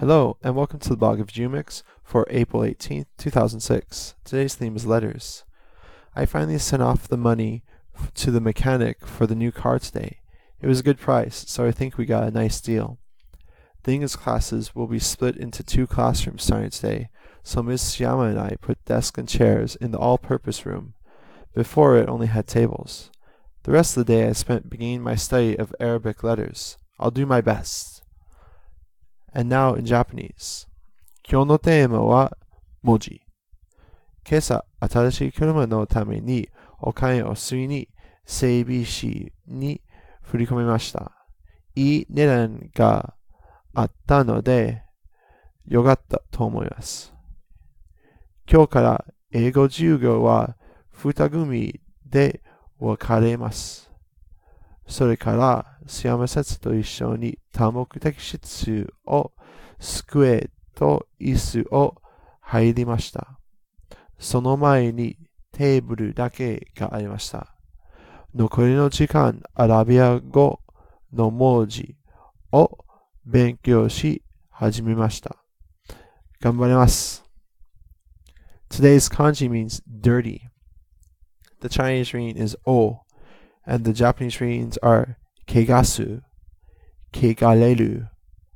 Hello, and welcome to the blog of Jumix for April 18th, 2006. Today's theme is letters. I finally sent off the money to the mechanic for the new car today. It was a good price, so I think we got a nice deal. The English classes will be split into 2 classrooms starting today, so Ms. Siyama and I put desks and chairs in the all-purpose room. Before it only had tables. The rest of the day I spent beginning my study of Arabic letters. I'll do my best. And now in Japanese. 今日のテーマは文字。今朝、新しい車のためにお金をすぐに整備士に振り込みました。いい値段があったので、よかったと思います。今日から英語授業は2組で分かれます。それから、須山先生と一緒に多目的室を机と椅子を入りました。その前にテーブルだけがありました。残りの時間、アラビア語の文字を勉強し始めました。頑張ります。Today's kanji means dirty. The Chinese reading is o, and the Japanese readings are kegasu, kegaleru,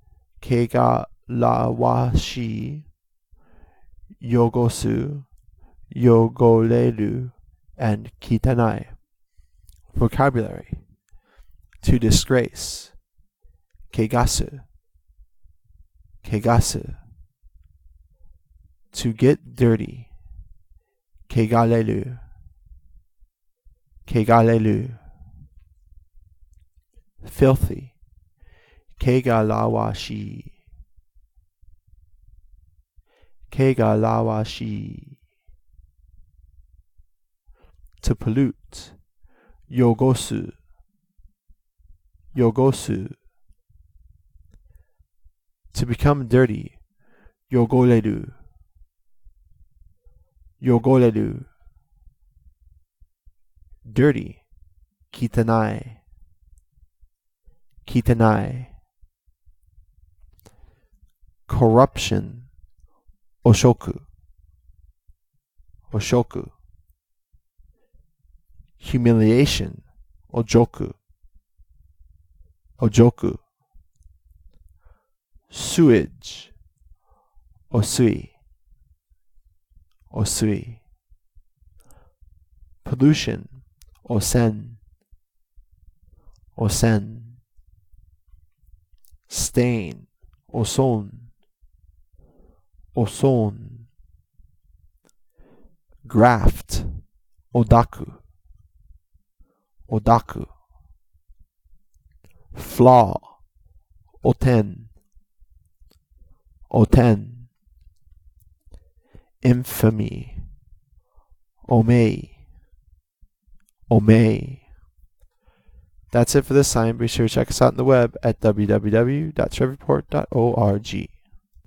kegalawashi, yogosu, yogoreru, and kitanai. Vocabulary: to disgrace, kegasu, kegasu. To get dirty, kegaleru, kegaleru. Filthy, kegalawashi, kegalawashi. To pollute, yogosu, yogosu. To become dirty, yogoreru, yogoreru. Dirty, kitanai, kitanai. Corruption, oshoku, oshoku. Humiliation, ojoku, ojoku. Sewage, osui, osui. Pollution, osen, osen. Stain, oson, oson. Graft, odaku, odaku. Flaw, oten, oten. Infamy, omei, omei. That's it for this time. Be sure to check us out on the web at www.trevorport.org.